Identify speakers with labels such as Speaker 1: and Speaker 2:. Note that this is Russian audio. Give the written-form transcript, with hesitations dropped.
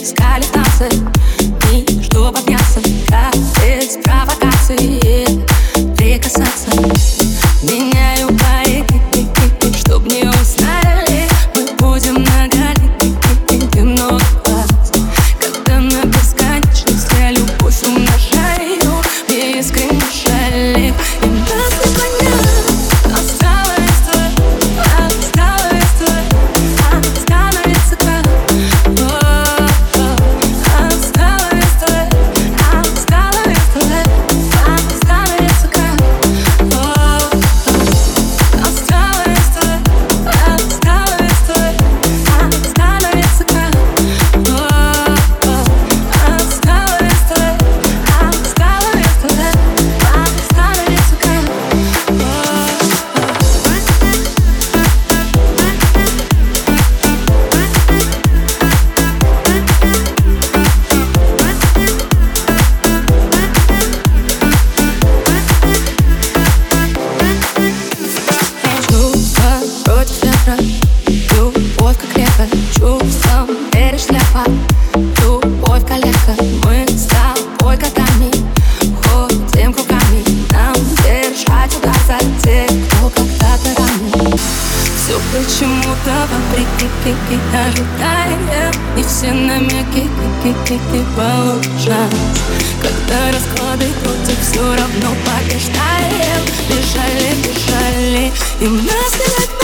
Speaker 1: искали танцы, и жду подняться, как без провокации прикасаться. Меняю парики, чтоб не узнали. Мы будем на галере, ты много глаз. Когда на бесконечности любовь умножаю, искренне жалею. И нас не понять, осталось твое, осталось твое, останется как. Осталось твое, осталось твое, останется как. Осталось твое, осталось твое, останется как. Осталось твое, осталось твое, останется как. Чувства против ветра, любовь как река, чувством перешли опад. Любовь калека, мы с тобой годами ходим кругами. Нам держать удар за тех, кто когда-то ранен. Все почему-то вопреки ожидаем, и все намеки по ушам. Когда расклады против, все равно побеждаем. Бежали, бежали, и нас не